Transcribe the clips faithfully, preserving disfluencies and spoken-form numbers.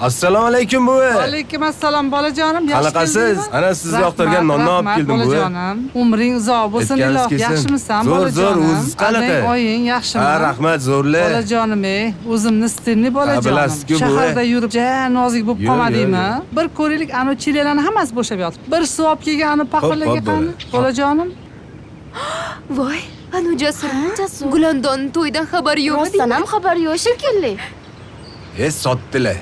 Assalomu alaykum buvi. Alaykum assalom bolajonim. Qanaqasiz? Ana siz yoqtirgan nonni olib keldim buvi. Bolajonim, umring uzoq bo'lsin, iloh. Yaxshimisan bolajonim? Zo'r, zo'r, o'zingiz qanaqa? Oying yaxshimi? Ha, rahmat, zo'rlar. Bolajonim, ey, o'zimni stilni bolajonim. Shaharda yurib, ja nozik bo'lib qolmadingmi? Bir ko'raylik, ana chilelarni hammasi bo'shab yotibdi. Bir suv olib kelgan ana paxlaga qani, bolajonim. Voy, anu Jasur. Gulandon to'ydan xabar yo'qmi? Rostdan ham xabar yo'q shekilli. E, sotdilar.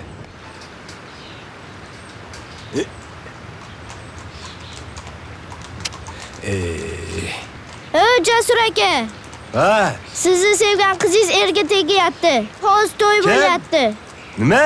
Ey, Jasur aka. Ha? Sizni sevgan qizingiz erga tegyapti. Hozir to'y bo'lyapti. Nima?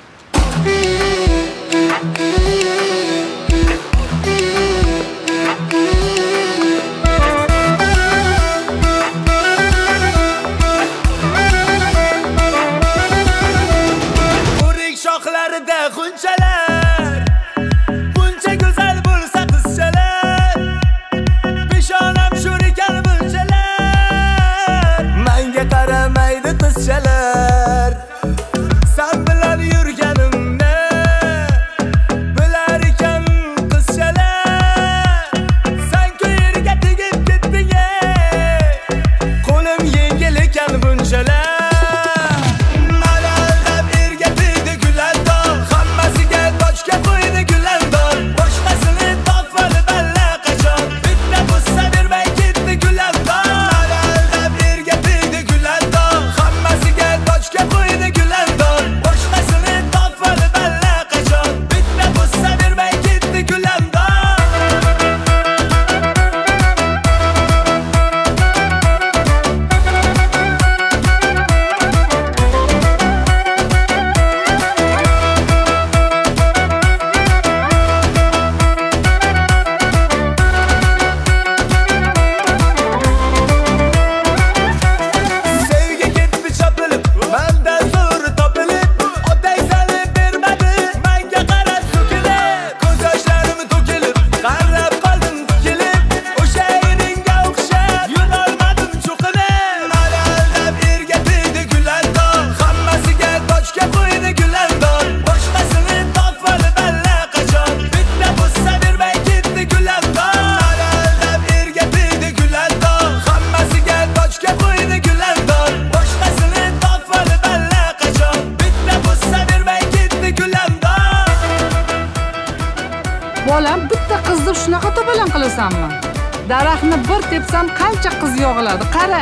O'rik shoxlarida g'unchalar, buncha go'zal bo'lsa qizchalar, peshonam sho'rikan bunchalar, menga qaramaydi qizchalar. Sen bilan yurganimni bilar ekan qizchalar. Sen ko'yirga tegib ketding, qo'lim yengil ekan bunchalar. Bolam, bitta qizni shunaqa to'balan qilasanmi? Daraxtni bir tepsam qancha qiz yog'iladi, qara.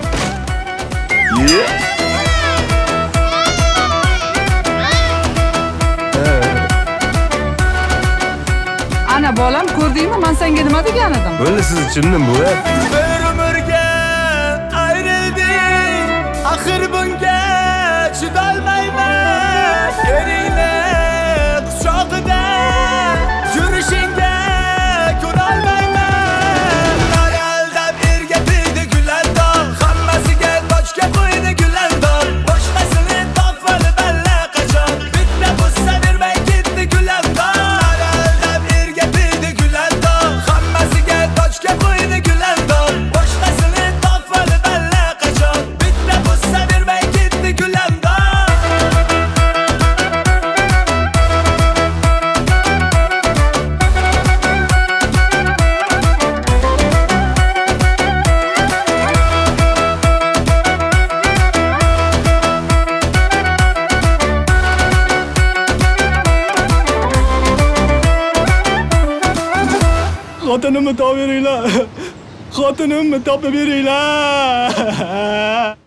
Ana bolam, ko'rdingmi? Men senga nima degan edim? Bo'ldi, siz tushundim bu. Bir umrga ayrildik, axir bunga chidolmayman. Eringni quchog'ida yurishingga ko'rolmayman. Qaraldab erga tegdi gulandon, hammasiga tochga qo'ydi gulandon. Boshqasini topib allaqachon, bitta bo'lsa bermay ketdi gulandon. Qaraldab erga tegdi gulandon, hammasiga tochga qo'ydi gulandon. Boshqasini topib allaqachon, bitta bo'lsa bermay ketdi gulandon. Xotinimni topib beringlar. Xotinimni topib beringlar.